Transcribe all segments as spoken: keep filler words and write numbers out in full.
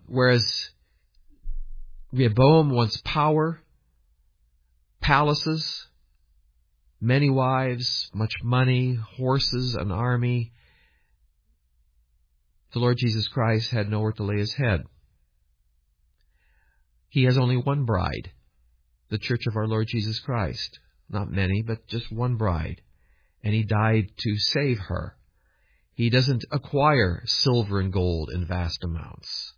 whereas Rehoboam wants power, palaces, many wives, much money, horses, an army. The Lord Jesus Christ had nowhere to lay his head. He has only one bride, the church of our Lord Jesus Christ. Not many, but just one bride. And he died to save her. He doesn't acquire silver and gold in vast amounts.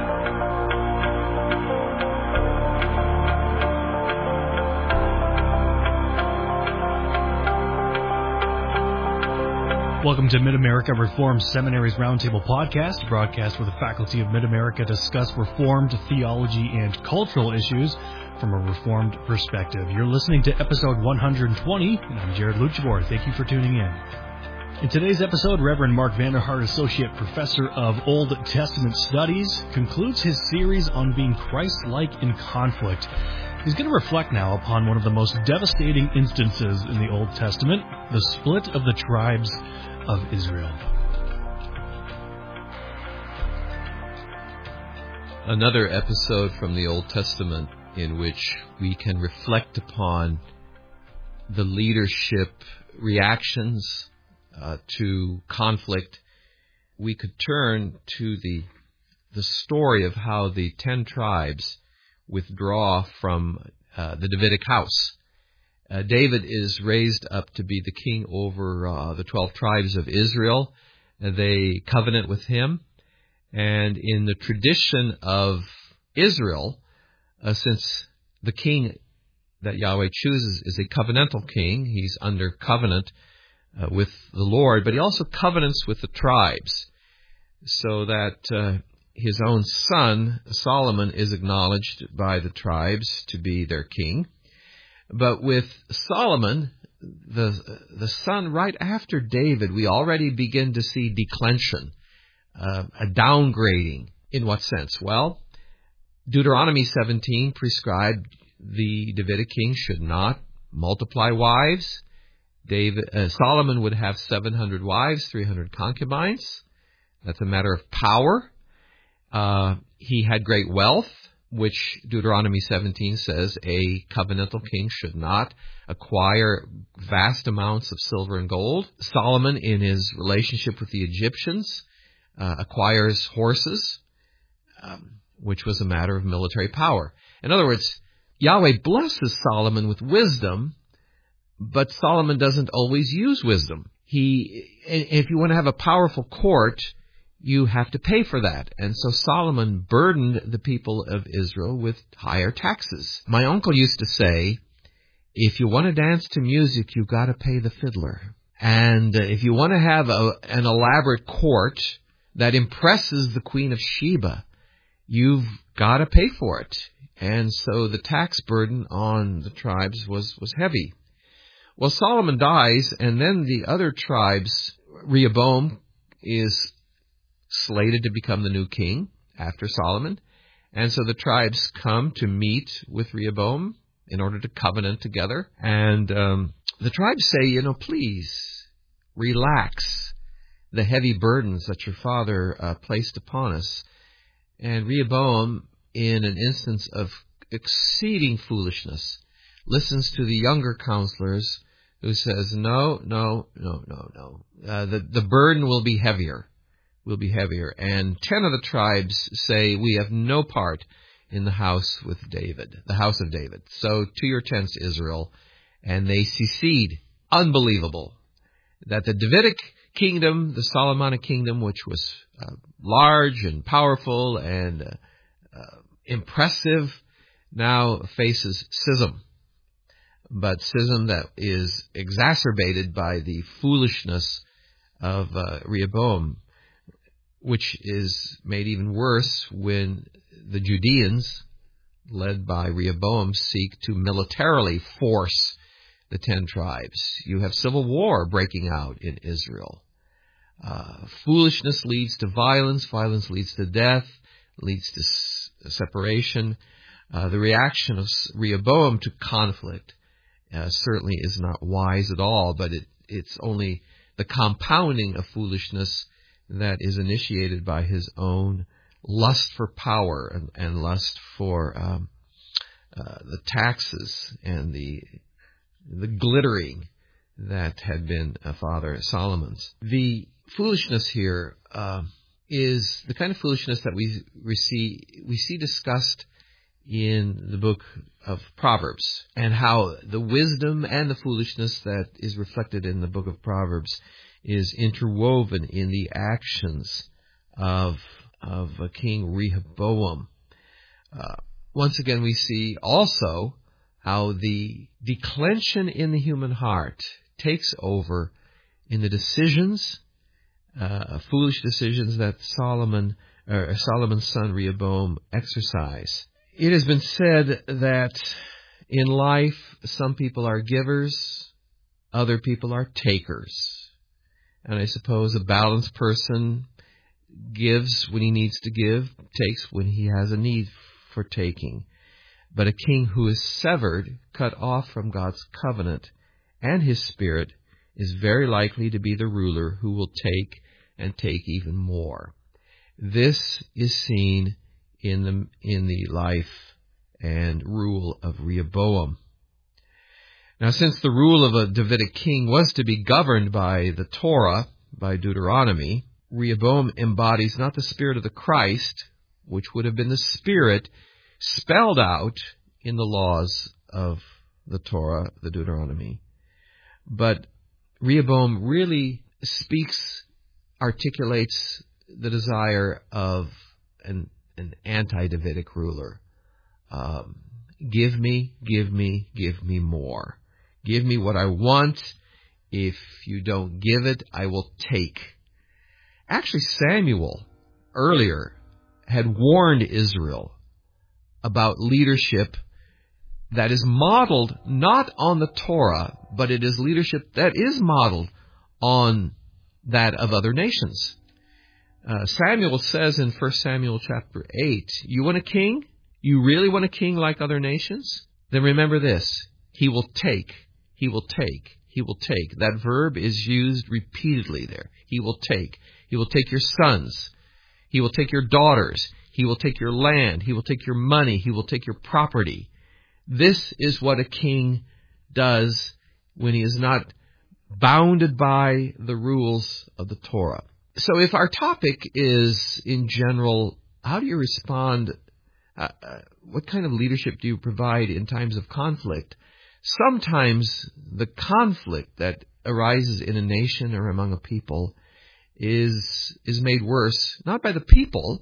Welcome to Mid-America Reformed Seminary's Roundtable Podcast, a broadcast where the faculty of Mid-America discuss Reformed theology and cultural issues from a Reformed perspective. You're listening to episode one hundred twenty, and I'm Jared Luchabor. Thank you for tuning in. In today's episode, Reverend Mark Vanderhart, Associate Professor of Old Testament Studies, concludes his series on being Christ-like in conflict. He's going to reflect now upon one of the most devastating instances in the Old Testament, the split of the tribes of Israel. Another episode from the Old Testament in which we can reflect upon the leadership reactions uh, to conflict. We could turn to the the story of how the ten tribes withdraw from uh, the Davidic house. Uh, David is raised up to be the king over uh, the twelve tribes of Israel. Uh, they covenant with him. And in the tradition of Israel, uh, since the king that Yahweh chooses is a covenantal king, he's under covenant uh, with the Lord, but he also covenants with the tribes, so that uh, his own son, Solomon, is acknowledged by the tribes to be their king. But with Solomon, the the son right after David, we already begin to see declension, uh, a downgrading. In what sense? Well, Deuteronomy seventeen prescribed the Davidic king should not multiply wives. David, uh, Solomon would have seven hundred wives, three hundred concubines. That's a matter of power. Uh, he had great wealth, which Deuteronomy seventeen says a covenantal king should not acquire vast amounts of silver and gold. Solomon, in his relationship with the Egyptians, uh, acquires horses, um, which was a matter of military power. In other words, Yahweh blesses Solomon with wisdom, but Solomon doesn't always use wisdom. He, if you want to have a powerful court, you have to pay for that. And so Solomon burdened the people of Israel with higher taxes. My uncle used to say, if you want to dance to music, you've got to pay the fiddler. And if you want to have a, an elaborate court that impresses the Queen of Sheba, you've got to pay for it. And so the tax burden on the tribes was, was heavy. Well, Solomon dies, and then the other tribes, Rehoboam is slated to become the new king after Solomon. And so the tribes come to meet with Rehoboam in order to covenant together. And um, the tribes say, you know, please relax the heavy burdens that your father uh, placed upon us. And Rehoboam, in an instance of exceeding foolishness, listens to the younger counselors who says, no, no, no, no, no. Uh, the, the burden will be heavier. will be heavier. And ten of the tribes say, we have no part in the house with David, the house of David. So to your tents, Israel. And they secede. Unbelievable that the Davidic kingdom, the Solomonic kingdom, which was uh, large and powerful and uh, uh, impressive, now faces schism. But schism that is exacerbated by the foolishness of uh, Rehoboam, which is made even worse when the Judeans, led by Rehoboam, seek to militarily force the ten tribes. You have civil war breaking out in Israel. Uh, foolishness leads to violence. Violence leads to death, leads to s- separation. Uh, the reaction of Rehoboam to conflict uh, certainly is not wise at all, but it, it's only the compounding of foolishness that is initiated by his own lust for power and, and lust for um, uh, the taxes and the the glittering that had been uh, Father Solomon's. The foolishness here uh, is the kind of foolishness that we we see we see discussed in the book of Proverbs, and how the wisdom and the foolishness that is reflected in the book of Proverbs is interwoven in the actions of of uh, King Rehoboam. Uh, once again, we see also how the declension in the human heart takes over in the decisions, uh, foolish decisions that Solomon, or Solomon's son Rehoboam exercise. It has been said that in life, some people are givers, other people are takers. And I suppose a balanced person gives when he needs to give, takes when he has a need for taking. But a king who is severed, cut off from God's covenant and his spirit, is very likely to be the ruler who will take and take even more. This is seen in the in the life and rule of Rehoboam. Now, since the rule of a Davidic king was to be governed by the Torah, by Deuteronomy, Rehoboam embodies not the spirit of the Christ, which would have been the spirit spelled out in the laws of the Torah, the Deuteronomy, but Rehoboam really speaks, articulates the desire of an an anti-Davidic ruler. Um, give me, give me, give me more. Give me what I want. If you don't give it, I will take. Actually, Samuel earlier had warned Israel about leadership that is modeled not on the Torah, but it is leadership that is modeled on that of other nations. Uh, Samuel says in First Samuel chapter eight, you want a king? You really want a king like other nations? Then remember this, he will take, he will take, he will take. That verb is used repeatedly there. He will take. He will take your sons. He will take your daughters. He will take your land. He will take your money. He will take your property. This is what a king does when he is not bounded by the rules of the Torah. So if our topic is, in general, how do you respond, uh, uh, what kind of leadership do you provide in times of conflict? Sometimes the conflict that arises in a nation or among a people is is made worse, not by the people.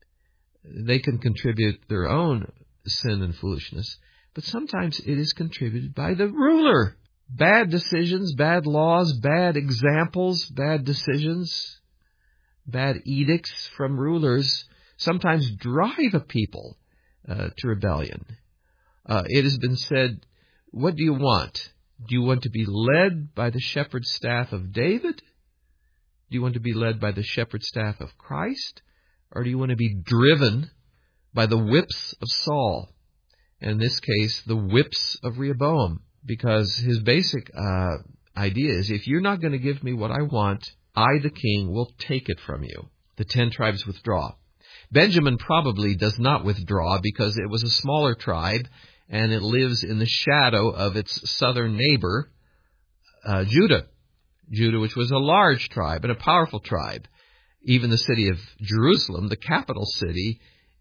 They can contribute their own sin and foolishness, but sometimes it is contributed by the ruler. Bad decisions, bad laws, bad examples, bad decisions, bad edicts from rulers sometimes drive a people uh, to rebellion. Uh, it has been said, what do you want? Do you want to be led by the shepherd's staff of David? Do you want to be led by the shepherd's staff of Christ? Or do you want to be driven by the whips of Saul? In this case, the whips of Rehoboam. Because his basic uh, idea is, if you're not going to give me what I want, I, the king, will take it from you. The ten tribes withdraw. Benjamin probably does not withdraw because it was a smaller tribe and it lives in the shadow of its southern neighbor, uh, Judah. Judah, which was a large tribe and a powerful tribe. Even the city of Jerusalem, the capital city,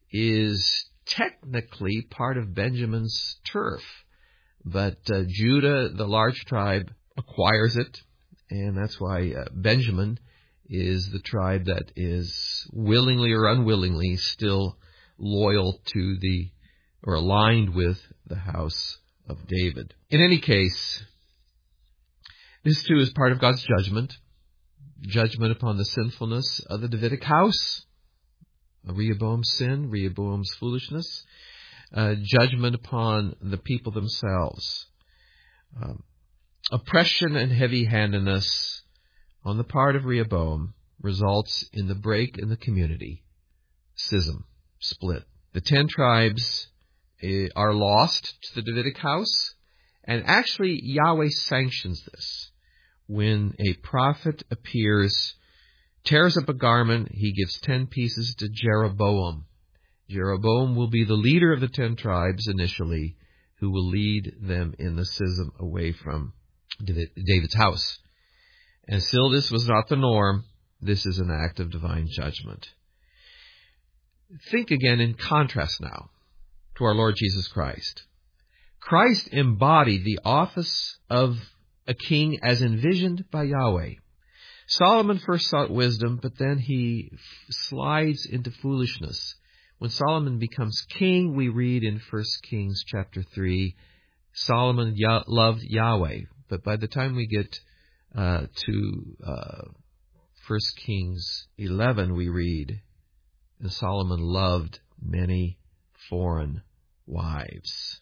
is technically part of Benjamin's turf. But uh, Judah, the large tribe, acquires it, and that's why uh, Benjamin is the tribe that is willingly or unwillingly still loyal to the, or aligned with the house of David. In any case, this too is part of God's judgment, judgment upon the sinfulness of the Davidic house, Rehoboam's sin, Rehoboam's foolishness, uh, judgment upon the people themselves. Um, oppression and heavy-handedness on the part of Rehoboam results in the break in the community, schism, split. The ten tribes uh, are lost to the Davidic house, and actually Yahweh sanctions this when a prophet appears tears up a garment. He gives ten pieces to Jeroboam. Jeroboam will be the leader of the ten tribes initially, who will lead them in the schism away from David's house. And still this was not the norm. This is an act of divine judgment. Think again in contrast now to our Lord Jesus Christ. Christ embodied the office of a king as envisioned by Yahweh. Solomon first sought wisdom, but then he slides into foolishness. When Solomon becomes king, we read in First Kings chapter three, Solomon Yah- loved Yahweh. But by the time we get uh, to uh, First Kings eleven, we read, and Solomon loved many foreign wives.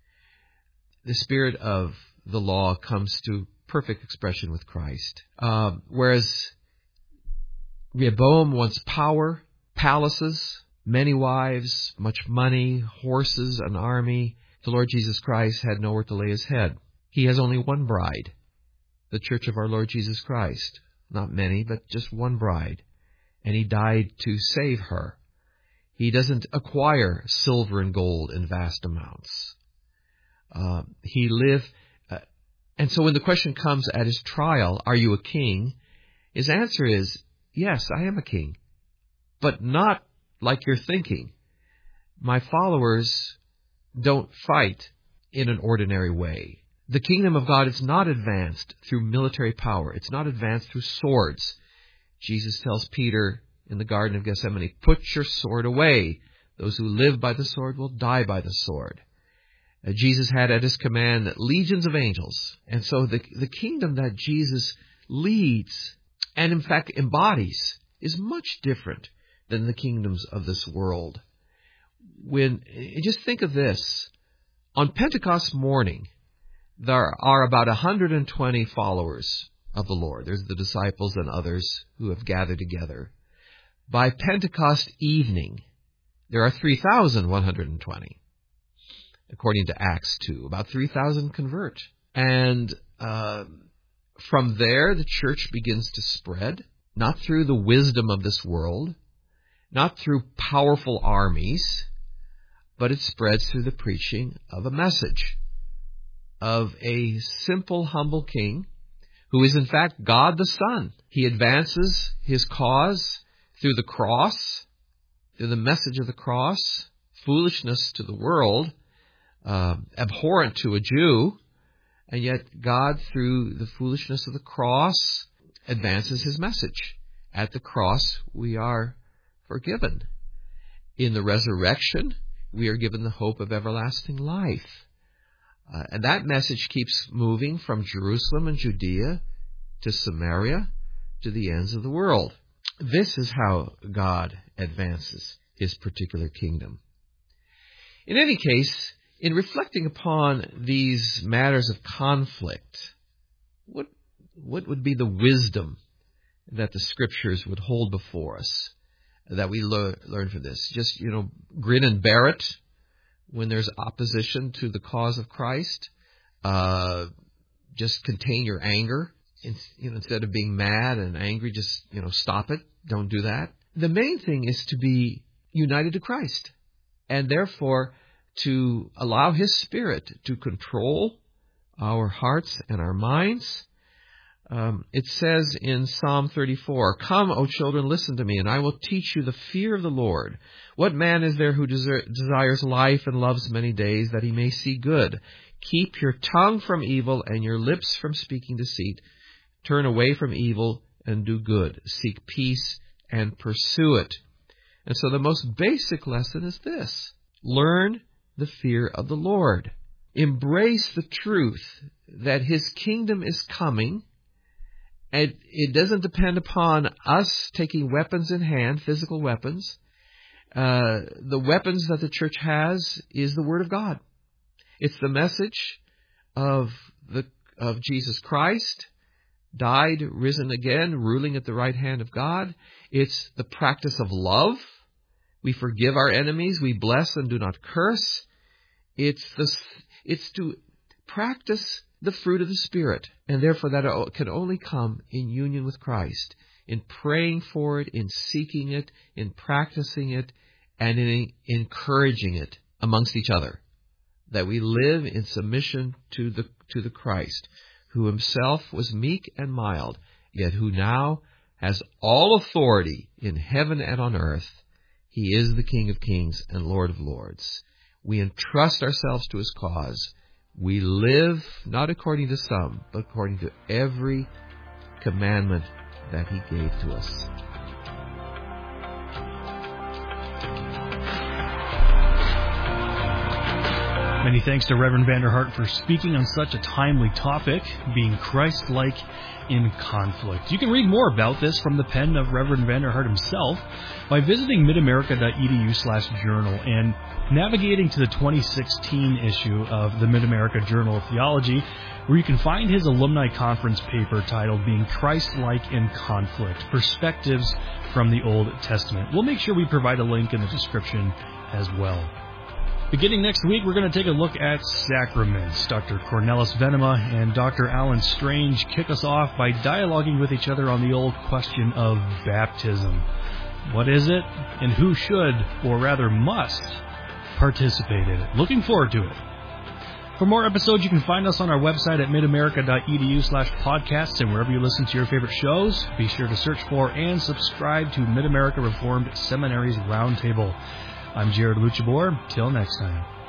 The spirit of the law comes to perfect expression with Christ. Uh, whereas Rehoboam wants power, palaces, many wives, much money, horses, an army, the Lord Jesus Christ had nowhere to lay his head. He has only one bride, the church of our Lord Jesus Christ. Not many, but just one bride. And he died to save her. He doesn't acquire silver and gold in vast amounts. Uh, he lived, uh, and so when the question comes at his trial, are you a king? His answer is, yes, I am a king, but not like you're thinking. My followers don't fight in an ordinary way. The kingdom of God is not advanced through military power. It's not advanced through swords. Jesus tells Peter in the Garden of Gethsemane, put your sword away. Those who live by the sword will die by the sword. Uh, Jesus had at his command legions of angels. And so the, the kingdom that Jesus leads and in fact embodies is much different than the kingdoms of this world. When, just think of this. On Pentecost morning, there are about one hundred twenty followers of the Lord. There's the disciples and others who have gathered together. By Pentecost evening, there are three thousand one hundred twenty. According to Acts two, about three thousand convert. And uh, from there, the church begins to spread, not through the wisdom of this world, not through powerful armies, but it spreads through the preaching of a message of a simple, humble king who is in fact God the Son. He advances his cause through the cross, through the message of the cross, foolishness to the world, uh, abhorrent to a Jew, and yet God, through the foolishness of the cross, advances his message. At the cross, we are forgiven. In the resurrection, we are given the hope of everlasting life. Uh, and that message keeps moving from Jerusalem and Judea to Samaria to the ends of the world. This is how God advances his particular kingdom. In any case, in reflecting upon these matters of conflict, what, what would be the wisdom that the Scriptures would hold before us that we learn, learn from this? Just, you know, grin and bear it when there's opposition to the cause of Christ. Uh, just contain your anger. In, you know, instead of being mad and angry, just, you know, stop it. Don't do that. The main thing is to be united to Christ, and therefore to allow his Spirit to control our hearts and our minds. Um, it says in Psalm thirty-four, "Come, O children, listen to me, and I will teach you the fear of the Lord. What man is there who desir- desires life and loves many days, that he may see good? Keep your tongue from evil and your lips from speaking deceit. Turn away from evil and do good. Seek peace and pursue it." And so the most basic lesson is this: learn the fear of the Lord. Embrace the truth that his kingdom is coming. And it doesn't depend upon us taking weapons in hand, physical weapons. Uh, the weapons that the church has is the Word of God. It's the message of the of Jesus Christ, died, risen again, ruling at the right hand of God. It's the practice of love. We forgive our enemies. We bless and do not curse. It's the it's to practice the fruit of the Spirit, and therefore that can only come in union with Christ, in praying for it, in seeking it, in practicing it, and in encouraging it amongst each other. That we live in submission to the to the Christ, who himself was meek and mild, yet who now has all authority in heaven and on earth. He is the King of kings and Lord of lords. We entrust ourselves to his cause. We live not according to some, but according to every commandment that he gave to us. Many thanks to Reverend Vanderhart for speaking on such a timely topic, being Christ-like in conflict. You can read more about this from the pen of Reverend Vanderhart himself by visiting midamerica.edu slash journal and navigating to the twenty sixteen issue of the Mid-America Journal of Theology, where you can find his alumni conference paper titled Being Christ-like in Conflict, Perspectives from the Old Testament. We'll make sure we provide a link in the description as well. Beginning next week, we're going to take a look at sacraments. Doctor Cornelis Venema and Doctor Alan Strange kick us off by dialoguing with each other on the old question of baptism. What is it, and who should, or rather must, participate in it? Looking forward to it. For more episodes, you can find us on our website at midamerica.edu slash podcasts, and wherever you listen to your favorite shows, be sure to search for and subscribe to Mid-America Reformed Seminary's Roundtable. I'm Jared Luchabor. Till next time.